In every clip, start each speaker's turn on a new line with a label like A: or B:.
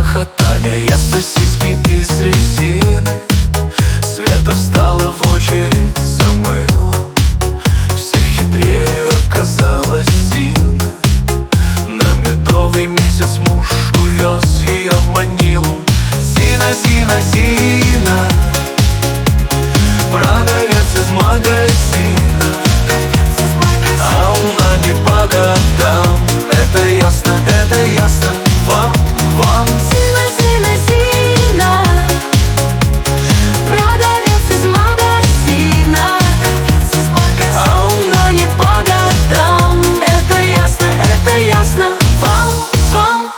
A: Ямаха, Таня, я сосиски из резины. Света встала в очередь за мылом. Все хитрее оказалась Зина. На медовый месяц муж увез ее в Манилу. Зина, Зина, Зина, продавец из магазина, а она не по годам. Это ясно, это ясно вам, вам.
B: Зина, Зина, Зина, продавец из магазина,
A: А она не по годам.
B: это ясно вам, вам.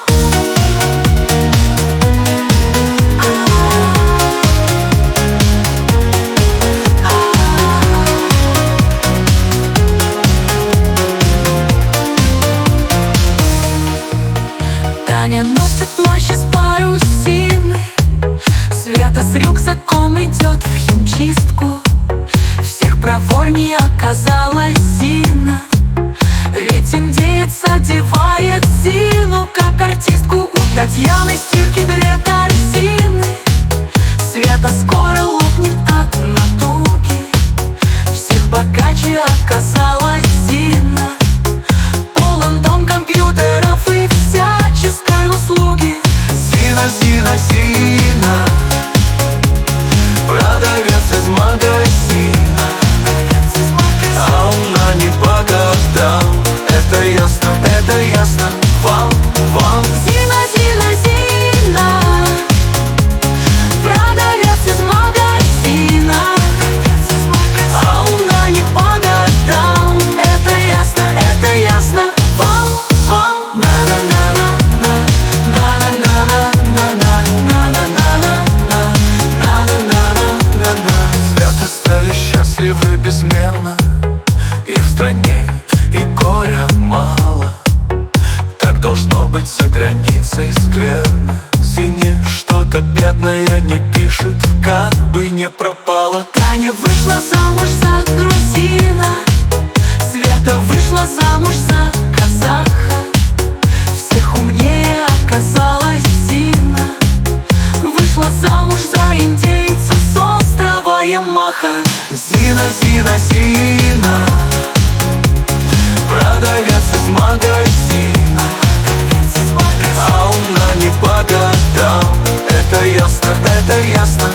B: Таня носит мощи с парусины. Света с рюкзаком идет в химчистку. Всех проворнее оказалась Зина. Ведь индеец одевает Зину как артистку. У Татьяны стирки 2 корзины. Света скоро лопнет от натуги. Всех богаче оказалась Зина. Полон дом компьютеров и всяческой услуги.
A: Зина, Зина, Зина, продавец из магазина, а она не по годам. Это ясно вам, вам.
B: Зина, Зина, Зина, продавец из магазина,
A: А она не по годам.
B: это ясно вам, вам.
A: Свято стали счастливы безмерно, и в стране, и горя мало. Так должно быть за границей скверно. Зине что-то бедное не пишет, как бы не пропало.
B: Таня вышла замуж за грузина. Света вышла замуж за казаха. Всех умнее оказалась Зина. Вышла замуж за индейца с острова Ямаха.
A: Зина, Зина, Зина, продавец из магазина, а она не по годам. Это ясно